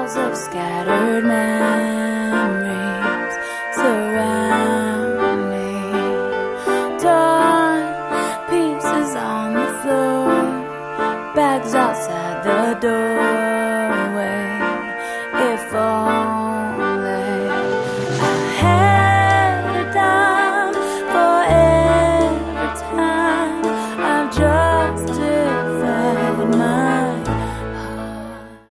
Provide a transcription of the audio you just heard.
walls of scattered memories surround me. Torn pieces on the floor, bags outside the door.